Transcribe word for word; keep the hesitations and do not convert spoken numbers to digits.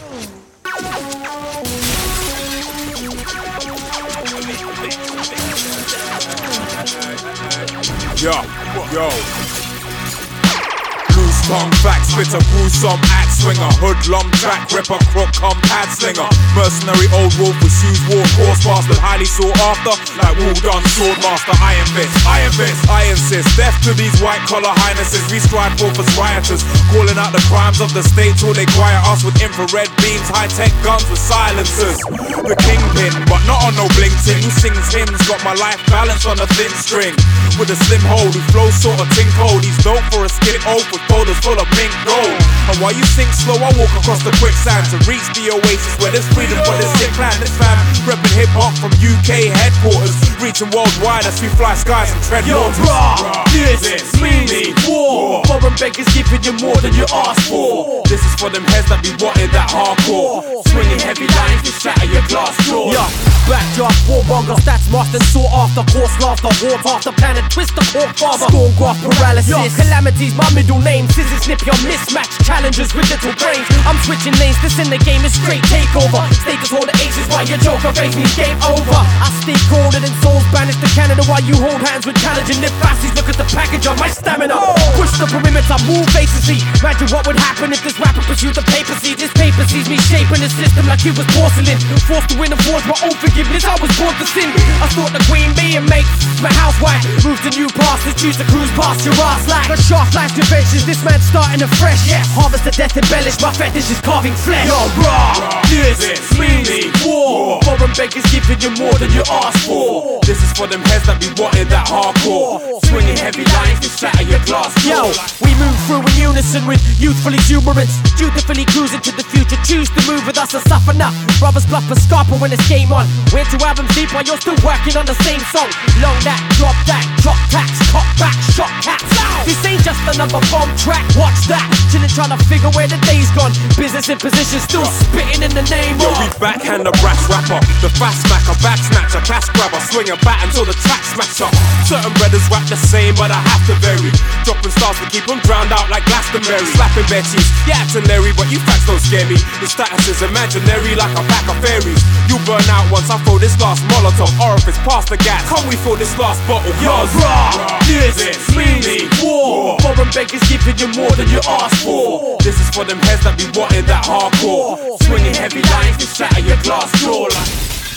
Yo, yo. Loose tongue, back spitter, gruesome axe swinger, hoodlum, track ripper, crook, come pad slinger, mercenary old wolf with shoes, war, horse bastard, highly sought after, like wool done, sword master, iron fist, iron fist, I insist, death to these white collar highnesses, we strive for for rioters, calling out the crimes of the state till they quiet us with infrared beams, high tech guns with silencers, the kingpin, but not on no bling ting, who sings hymns, got my life balanced on a thin string, with a slim hold, who flows sort of tin cold, he's dope for a skin oak with boulders full of pink gold. And while you sink slow, I walk across the quicksand to reach the oasis where there's freedom for this sick plan. This fam reppin' hip hop from U K headquarters, reaching worldwide as we fly skies and tread waters. Yo, rah, this, this means war. Foreign beggars giving you more than you asked for. This is for them heads that be wanting that hardcore, swinging heavy lines to shatter your glass jaws. Yo, backdraft, warmonger, stats master, sought after, course laughter, warp after, plan and twist the cork father. Storm graph paralysis. Yo, calamities, my middle name. Scissor snip your mismatch challengers with little brains. I'm switching lanes, this in the game is straight takeover. Status hold the aces while your joker face me, game over. I stay colder than souls banished to Canada while you hold hands with challenging live fasties. Look at the package on my stamina. Push the perimeter, move facelessly. Imagine what would happen if this rapper pursued the papacy. This paper sees me shaping the system like it was porcelain. Forced to win and forge my own forgiveness, I was born to sin. I thought the queen being mate, my housewife. Moved to new pastures, choose to cruise past your ass like the shaft life's inventions. This man's starting afresh. Yes. Harvest the death embellished, my fetish is carving flesh. Yo, rah, this, this means war. Foreign beggars giving you more than you asked for. This is for them heads that be wanting that hardcore, swinging heavy lines to shatter your glass jaws. Yo, we move through in unison with youthful exuberance, dutifully cruising to the future. Choose to move with us or suffer now. Brothers bluff a scarper when it's game on. We're two albums deep while you're still working on the same song. Long that, drop that, drop tax, cock back, shot cats. This ain't just another bomb track, watch that. Chillin' trying to figure where the day's gone. Business in position, still spitting in the name Yo, of. we backhand the brass rapper, the fast smacker, back snatcher, cash grabber, swing a bat until the track smash up. Certain brothers rap the same, but I have to vary. Dropping stars to keep them drowned out like Glastonbury. Slapping Betty's, yeah, acting Larry, but you facts don't scare me. The status is imaginary like a pack of fairies. You burn out once I throw this last Molotov orifice past the gas. Come we fill this last bottle. Yo, rah, this, this means war. Foreign beggars giving you more than you asked for. This is for them heads that be wanting that hardcore, swinging heavy lines to shatter your glass jaw like